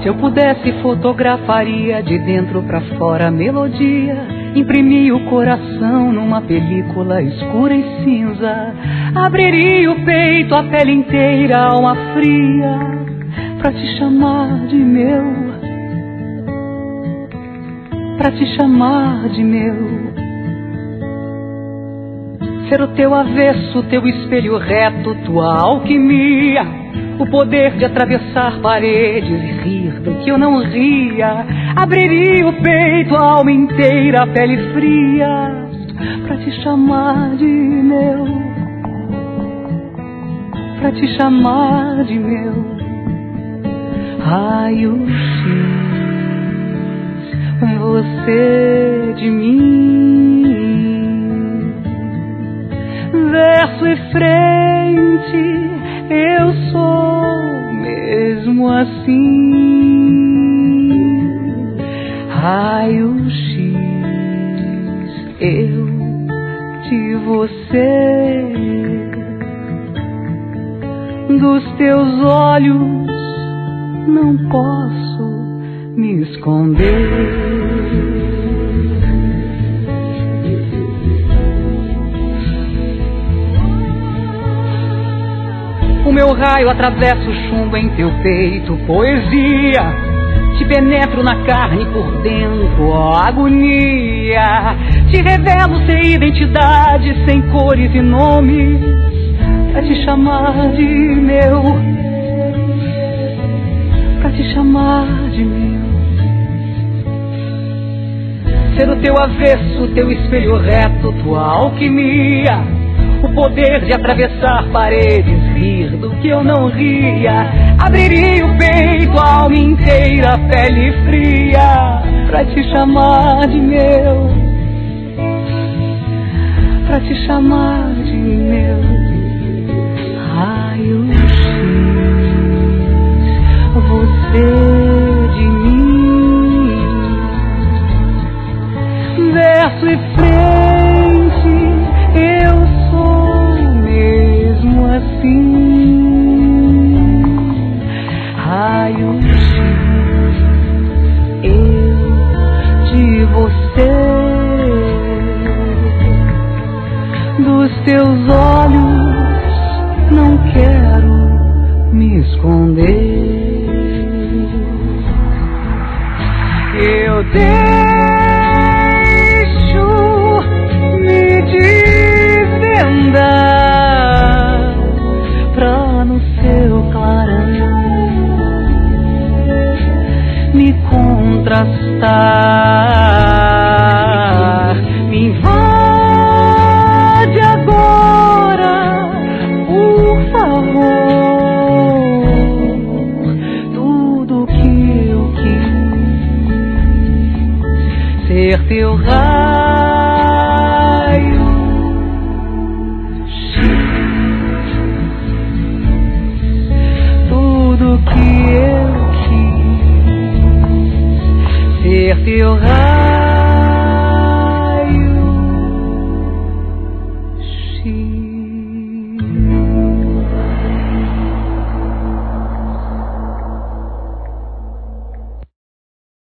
Se eu pudesse, fotografaria de dentro pra fora a melodia, imprimia o coração numa película escura e cinza, abriria o peito, a pele inteira, a alma fria, pra te chamar de meu, pra te chamar de meu. Ser o teu avesso, teu espelho reto, tua alquimia, o poder de atravessar paredes e rir do que eu não ria. Abriria o peito, a alma inteira, a pele fria, pra te chamar de meu, pra te chamar de meu. Raio-X, você de mim, verso e frente, eu sou mesmo assim. Raio-X, eu de você, dos teus olhos não posso me esconder. O meu raio atravessa o chumbo em teu peito, poesia, te penetro na carne por dentro, ó agonia. Te revelo sem identidade, sem cores e nomes, pra te chamar de meu, pra te chamar de meu. Ser o teu avesso, teu espelho reto, tua alquimia, o poder de atravessar paredes, rir do que eu não ria. Abriria o peito, a alma inteira, a pele fria, pra te chamar de meu, pra te chamar de meu. Raio-X, você de mim, verso e frente, eu sou mesmo assim. Raio-X, eu de você, dos teus olhos não quero me esconder. Eu deixo me desvendar pra no seu clarão me contrastar. Me invade agora, por favor, tudo que eu quis, ser teu raio-X, tudo que eu quis, ser teu raio-X.